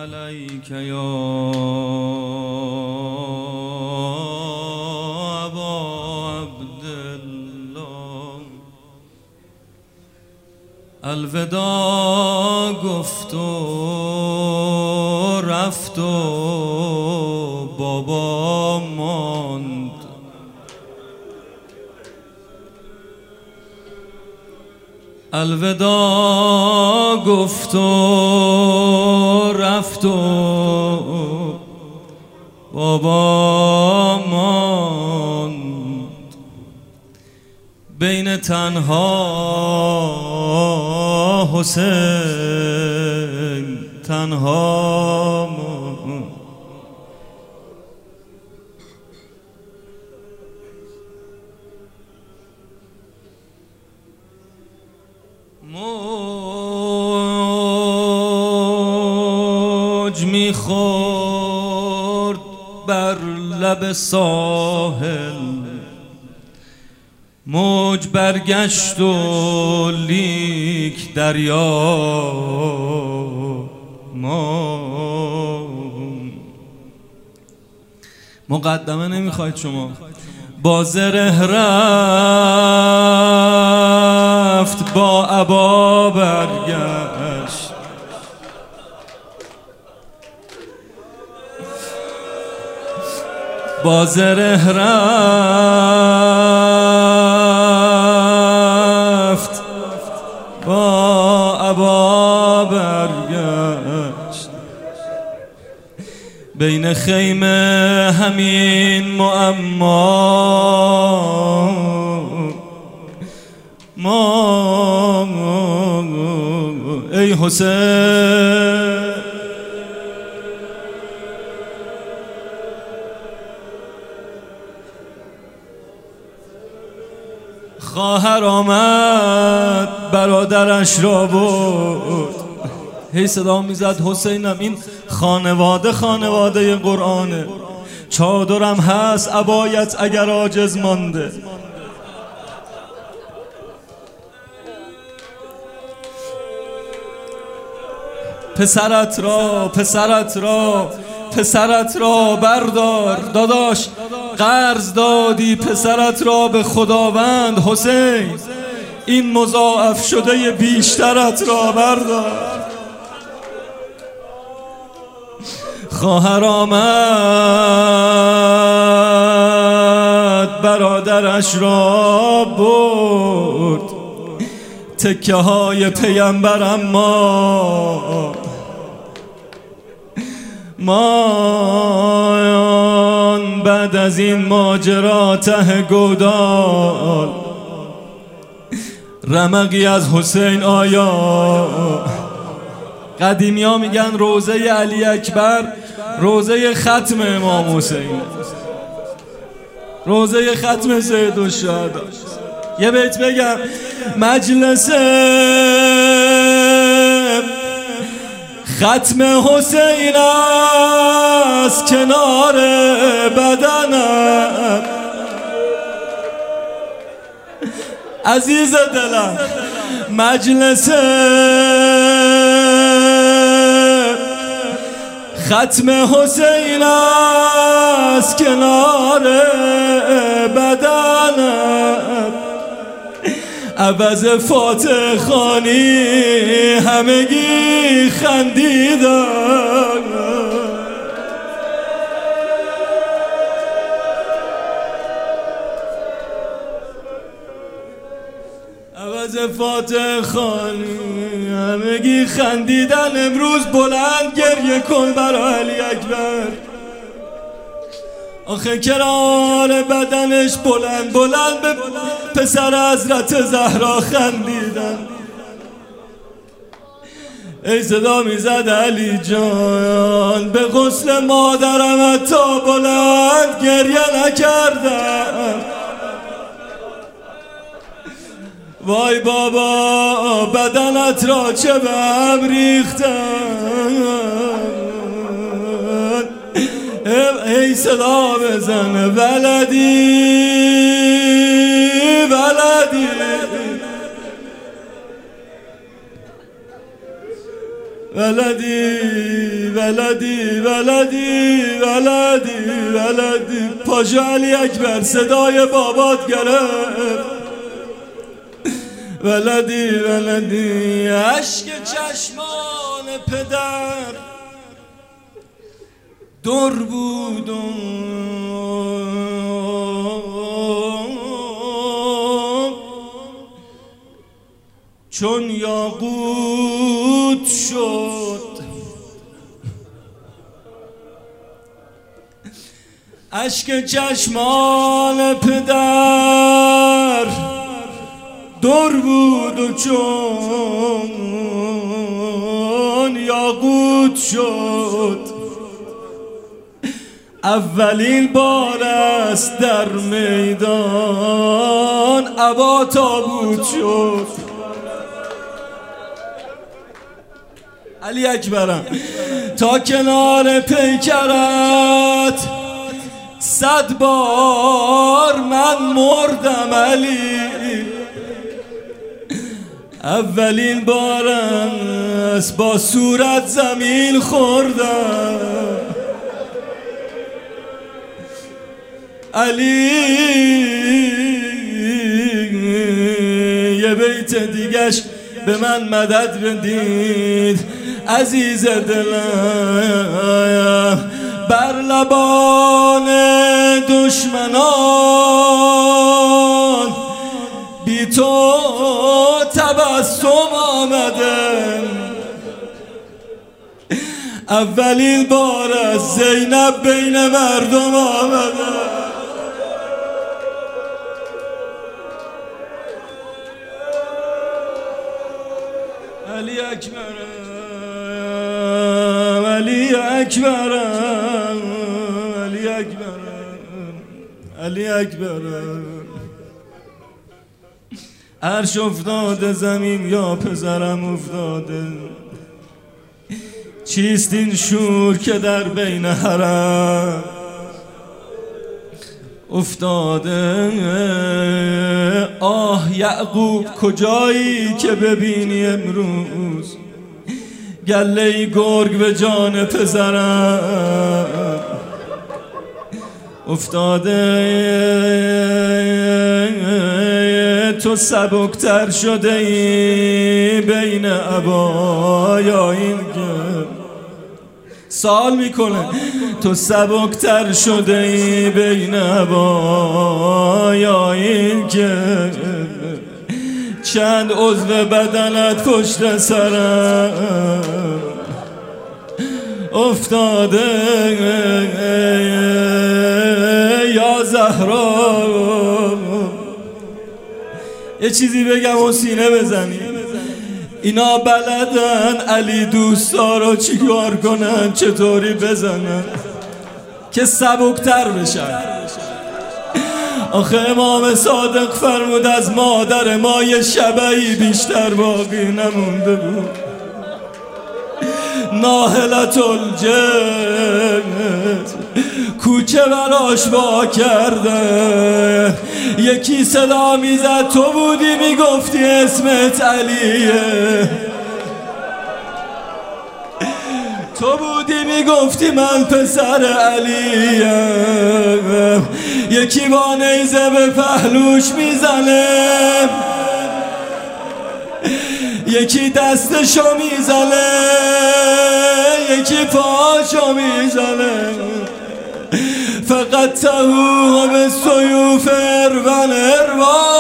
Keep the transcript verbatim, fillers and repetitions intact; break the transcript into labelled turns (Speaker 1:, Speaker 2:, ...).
Speaker 1: علیک یا ابا عبدالله. الوداع گفت و رفت و بابا ماند. الوداع گفت و رفت و بابا ماند. بین تنها حسین تنها ماند. موج میخورد بر لب ساحل، موج برگشت و لیک دریا ما. مقدمه نمیخواید شما؟ با زره رفت با ابا برگشت. با زره رفت با ابا برگشت. بین خیمه همین معما ما ای حسین. خواهر آمد برادرش را برد. هی صدا میزد حسینم این خانواده خانواده قرآنه. چادرم هست عبایت اگر عاجز مانده. پسرت را پسرت را پسرت را بردار. داداش قرض دادی پسرت را به خداوند. حسین این مضاعف شده بیشترت را بردار. خواهر آمد برادرش را برد. تکه های پیمبرم ما مان بعد از این ماجرا ته گودال. رمقی از حسین آیا. قدیمی ها میگن روزه علی اکبر روزه ختم امام حسین، روزه ختم سید الشهدا. یه بیت بگم. مجلس ختم حسین است کنار بدنم. عزیز دلم مجلس ختم حسین است کنار بدنم. عوض فاتح خانی همگی خندیدن. عوض فاتح خانی همگی خندیدن. امروز بلند گریه کن برای علی اکبر. آخه کنار بدنش بلند بلند به پسر حضرت زهرا خندیدن. ای صدا میزد علی جان به غسل مادرم حتی بلند گریه نکردم. وای بابا بدنت را چه به هم ریختن. ای صدا بزن ولدی ولدی ولدی ولدی ولدی ولدی ولدی پاشا علی اکبر صدای بابات گرفت. ولدی ولدی اشک چشمان پدر در بود چون یاقوت شد. اشک چشمان پدر در بود و چون یاقوت شد. اولین بار است در میدان ابا تابوت شد. علی اکبرم تا کنار پیکرت صد بار من مردم علی. اولین بار است با صورت زمین خوردم علی. یه بیت دیگش به من مدد بدید عزیز دلم. بر لبان دشمنان بی تو تبسم آمده. اولین بار از زینب بین مردم آمده. علی اکبرم علی اکبرم علی اکبرم علی اکبرم. عرش افتاده زمین یا پسرم افتاده. چیست این شور که در بین حرم افتاده؟ آه یعقوب کجایی که ببینی امروز گله گرگ به جان پسرم افتاده. تو سبکتر شده ای بین ابا یا این که سوال میکنه. تو سبکتر شده ای بین ابا یا این که چند عضو بدنت پشت سرم افتاده. یا زهرا یه چیزی بگم و سینه بزنی. اینا بلدن علی دوستا رو چی کار کنن، چطوری بزنن که سبکتر بشن. آخه امام صادق فرمود از مادر ما یه شبعی بیشتر باقی نمونده بود. ناهلت الجد کوچه براش وا کرده. یکی صدا میزد تو بودی میگفتی اسمت علیه. تو بودی میگفتی من پسر علیم. یکی با نیزه به پهلوش میزنه، یکی دستشو میزنه، یکی پاشو میزنه. فقط تهو به سیوف ارون ارون